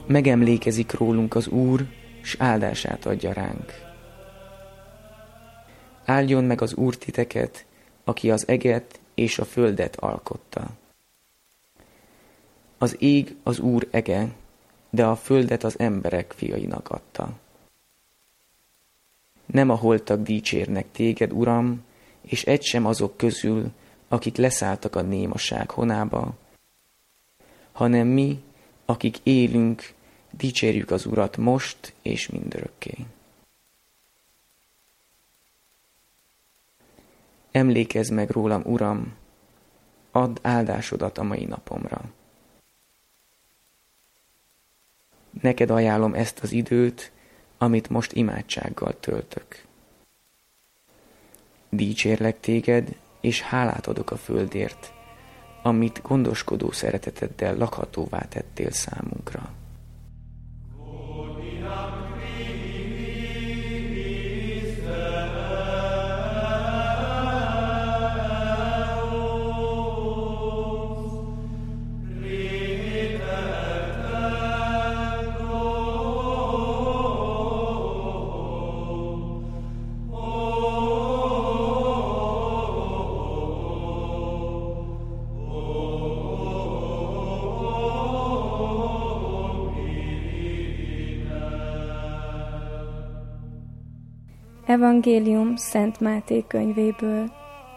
Megemlékezik rólunk az Úr, s áldását adja ránk. Áldjon meg az Úr titeket, aki az eget és a földet alkotta. Az ég az Úr ege, de a földet az emberek fiainak adta. Nem a holtak dicsérnek téged, Uram, és egy sem azok közül, akik leszálltak a némaság honába, hanem mi, akik élünk, dicsérjük az Urat most és mindörökké. Emlékezz meg rólam, Uram, add áldásodat a mai napomra. Neked ajánlom ezt az időt, amit most imádsággal töltök. Dicsérlek téged, és hálát adok a földért, amit gondoskodó szereteteddel lakhatóvá tettél számunkra. Evangélium Szent Máté könyvéből.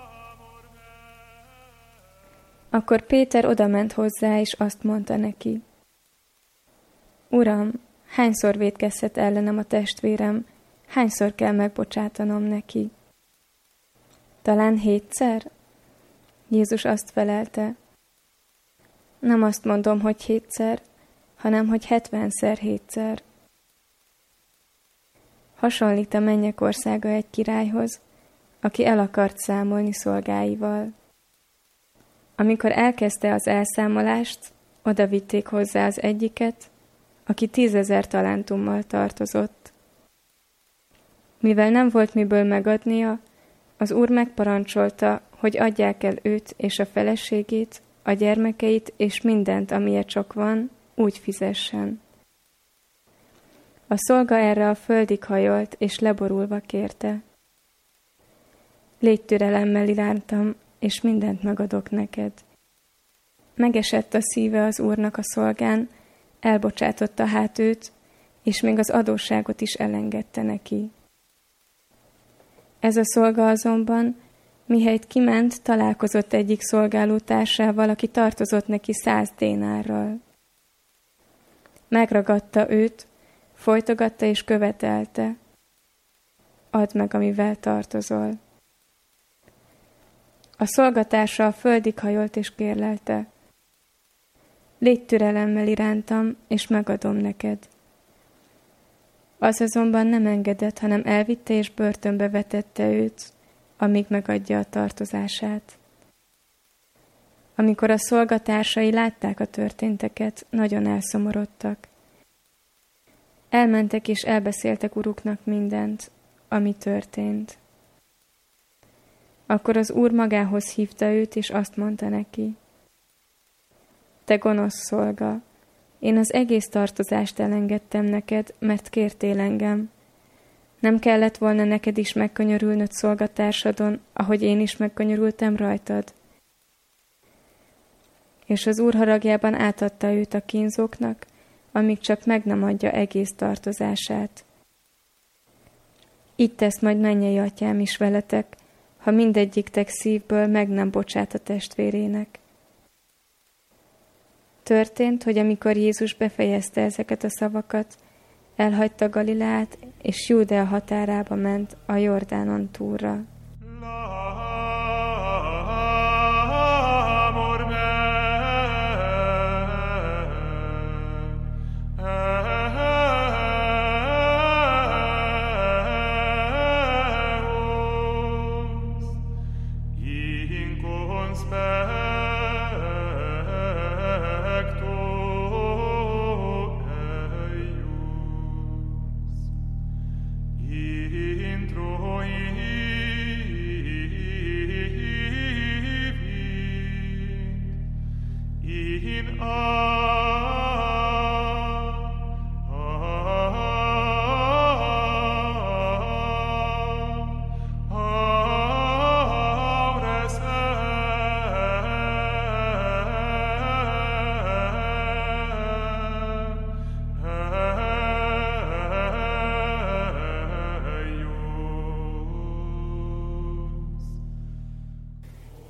Akkor Péter odament hozzá, és azt mondta neki: Uram, hányszor vétkezhet ellenem a testvérem, hányszor kell megbocsátanom neki? Talán 7-szer? Jézus azt felelte: Nem azt mondom, hogy 7-szer, hanem hogy 70-szer 7-szer. Hasonlít a mennyek országa egy királyhoz, aki el akart számolni szolgáival. Amikor elkezdte az elszámolást, oda vitték hozzá az egyiket, aki 10 000 talentummal tartozott. Mivel nem volt miből megadnia, az úr megparancsolta, hogy adják el őt és a feleségét, a gyermekeit és mindent, amilyen csak van, úgy fizessen. A szolga erre a földig hajolt, és leborulva kérte: Légy türelemmel irántam, és mindent megadok neked. Megesett a szíve az úrnak a szolgán, elbocsátotta hát őt, és még az adósságot is elengedte neki. Ez a szolga azonban, mihelyt kiment, találkozott egyik szolgálótársával, aki tartozott neki 100 dénárral. Megragadta őt, folytogatta és követelte: Add meg, amivel tartozol. A szolgatársa a földig hajolt és kérlelte: Légy türelemmel irántam, és megadom neked. Az azonban nem engedett, hanem elvitte és börtönbe vetette őt, amíg megadja a tartozását. Amikor a szolgatársai látták a történteket, nagyon elszomorodtak. Elmentek és elbeszéltek uruknak mindent, ami történt. Akkor az úr magához hívta őt, és azt mondta neki: Te gonosz szolga, én az egész tartozást elengedtem neked, mert kértél engem. Nem kellett volna neked is megkönyörülnöd szolgatársadon, ahogy én is megkönyörültem rajtad? És az úr haragjában átadta őt a kínzóknak, amíg csak meg nem adja egész tartozását. Így tesz majd mennyei atyám is veletek, ha mindegyiktek szívből meg nem bocsát a testvérének. Történt, hogy amikor Jézus befejezte ezeket a szavakat, elhagyta Galileát, és Júdea határába ment a Jordánon túlra.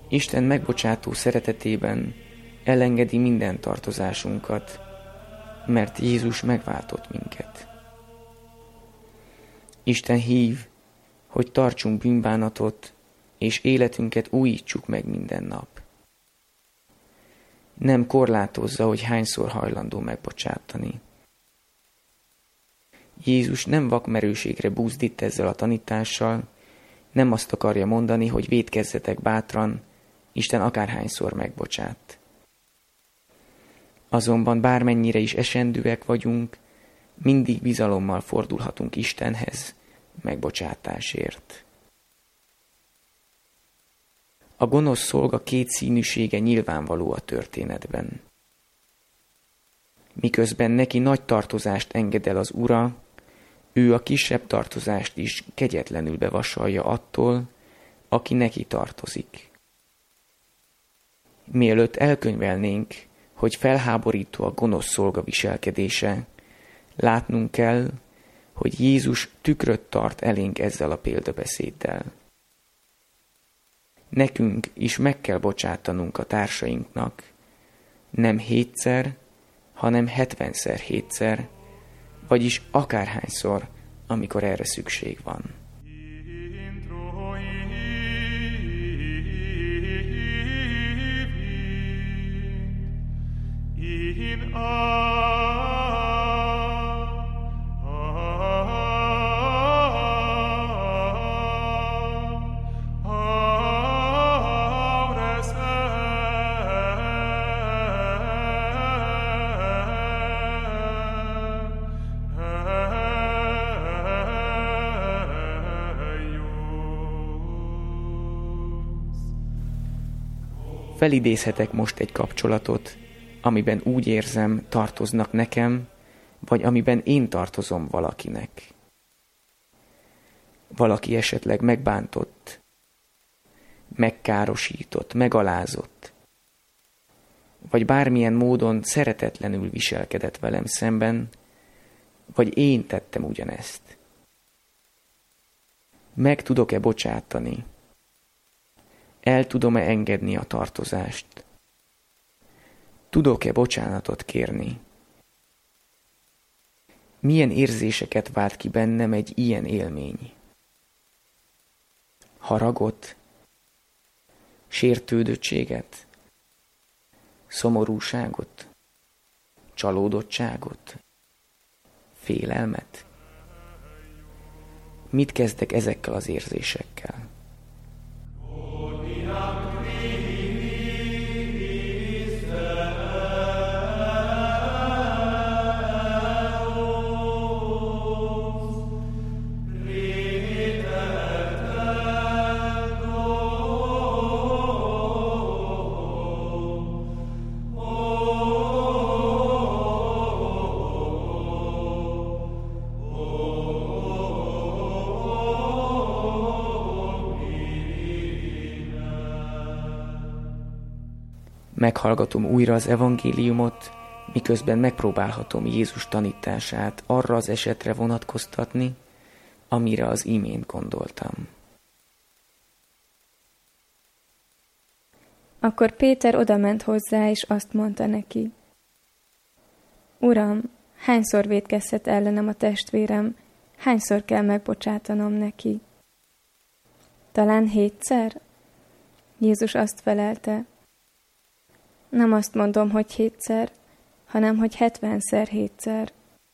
Isten megbocsátó szeretetében elengedi minden tartozásunkat, mert Jézus megváltott minket. Isten hív, hogy tartsunk bűnbánatot, és életünket újítsuk meg minden nap. Nem korlátozza, hogy hányszor hajlandó megbocsátani. Jézus nem vakmerőségre búzdít ezzel a tanítással, nem azt akarja mondani, hogy vétkezzetek bátran, Isten akárhányszor megbocsát. Azonban bármennyire is esendőek vagyunk, mindig bizalommal fordulhatunk Istenhez megbocsátásért. A gonosz szolga kétszínűsége nyilvánvaló a történetben. Miközben neki nagy tartozást enged el az Ura, ő a kisebb tartozást is kegyetlenül bevasalja attól, aki neki tartozik. Mielőtt elkönyvelnénk, hogy felháborító a gonosz szolga viselkedése, látnunk kell, hogy Jézus tükröt tart elénk ezzel a példabeszéddel. Nekünk is meg kell bocsátanunk a társainknak, nem 7-szer, hanem 70-szer 7-szer, vagyis akárhányszor, amikor erre szükség van. Felidézhetek most egy kapcsolatot, amiben úgy érzem, tartoznak nekem, vagy amiben én tartozom valakinek. Valaki esetleg megbántott, megkárosított, megalázott, vagy bármilyen módon szeretetlenül viselkedett velem szemben, vagy én tettem ugyanezt. Meg tudok-e bocsátani? El tudom-e engedni a tartozást? Tudok-e bocsánatot kérni? Milyen érzéseket vált ki bennem egy ilyen élmény? Haragot? Sértődöttséget? Szomorúságot? Csalódottságot? Félelmet? Mit kezdek ezekkel az érzésekkel? Meghallgatom újra az evangéliumot, miközben megpróbálhatom Jézus tanítását arra az esetre vonatkoztatni, amire az imént gondoltam. Akkor Péter odament hozzá, és azt mondta neki: Uram, hányszor vétkezhet ellenem a testvérem, hányszor kell megbocsátanom neki? Talán 7-szer? Jézus azt felelte: Nem azt mondom, hogy 7-szer, hanem hogy 70-szer 7-szer.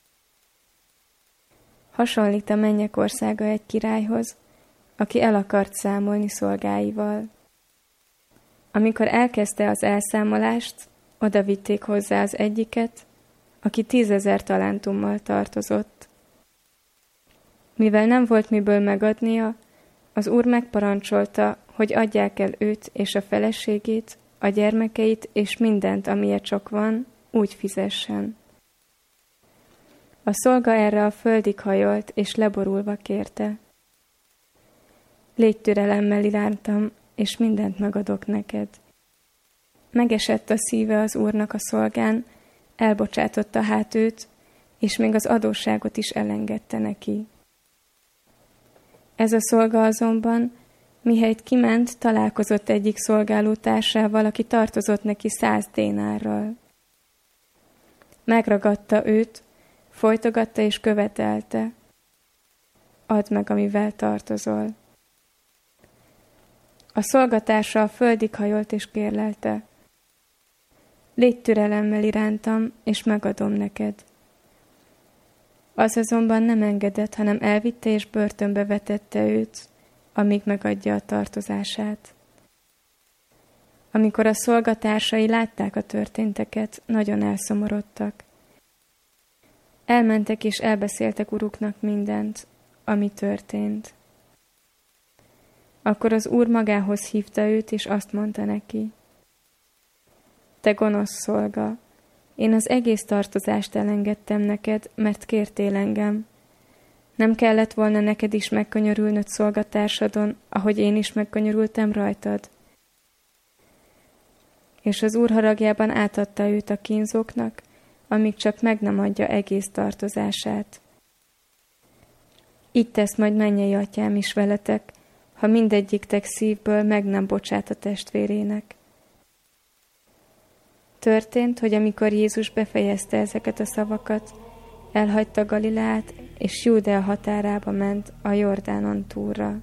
Hasonlít a mennyek országa egy királyhoz, aki el akart számolni szolgáival. Amikor elkezdte az elszámolást, oda vitték hozzá az egyiket, aki 10.000 talántummal tartozott. Mivel nem volt miből megadnia, az úr megparancsolta, hogy adják el őt és a feleségét, a gyermekeit és mindent, amilyen csak van, úgy fizessen. A szolga erre a földig hajolt, és leborulva kérte: Légy türelemmel irántam, és mindent megadok neked. Megesett a szíve az úrnak a szolgán, elbocsátotta hát őt, és még az adósságot is elengedte neki. Ez a szolga azonban, Mihelyt kiment, találkozott egyik szolgálótársával, aki tartozott neki 100 dénárral. Megragadta őt, folytogatta és követelte: add meg, amivel tartozol. A szolgatársa a földig hajolt és kérlelte: légy türelemmel irántam, és megadom neked. Az azonban nem engedett, hanem elvitte és börtönbe vetette őt, amíg megadja a tartozását. Amikor a szolgatársai látták a történteket, nagyon elszomorodtak. Elmentek és elbeszéltek uruknak mindent, ami történt. Akkor az úr magához hívta őt, és azt mondta neki: te gonosz szolga, én az egész tartozást elengedtem neked, mert kértél engem. Nem kellett volna neked is megkönyörülnöd szolgatársadon, ahogy én is megkönyörültem rajtad? És az úr haragjában átadta őt a kínzóknak, amíg csak meg nem adja egész tartozását. Így tesz majd mennyei atyám is veletek, ha mindegyiktek szívből meg nem bocsát a testvérének. Történt, hogy amikor Jézus befejezte ezeket a szavakat, elhagyta Galileát, és Júdea határába ment a Jordánon túlra.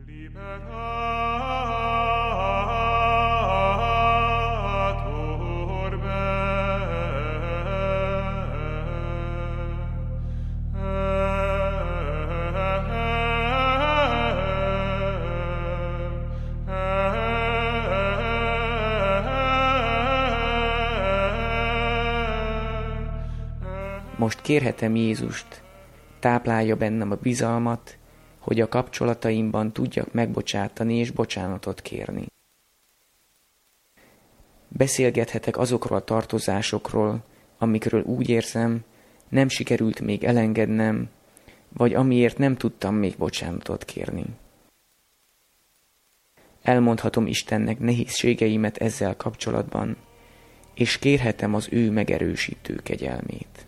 Most kérhetem Jézust, táplálja bennem a bizalmat, hogy a kapcsolataimban tudjak megbocsátani és bocsánatot kérni. Beszélgethetek azokról a tartozásokról, amikről úgy érzem, nem sikerült még elengednem, vagy amiért nem tudtam még bocsánatot kérni. Elmondhatom Istennek nehézségeimet ezzel kapcsolatban, és kérhetem az ő megerősítő kegyelmét.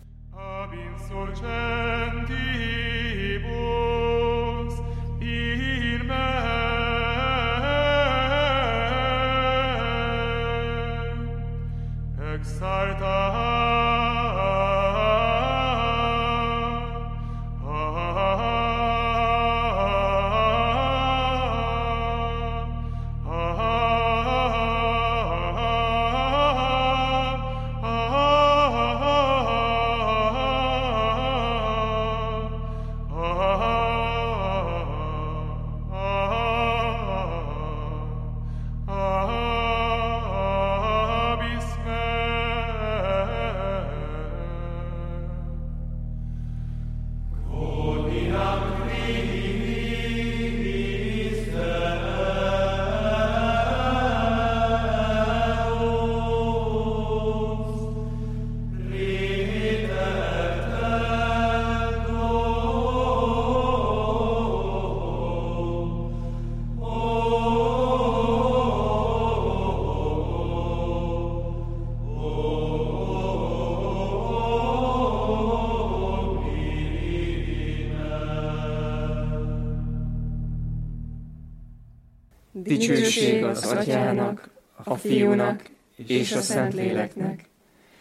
Dicsőség az Atyának, a Fiúnak és a Szentléleknek,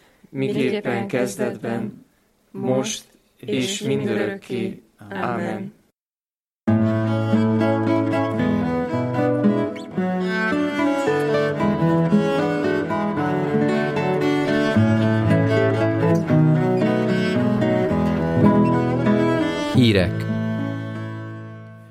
miképpen kezdetben, most és mindörökké. Ámen.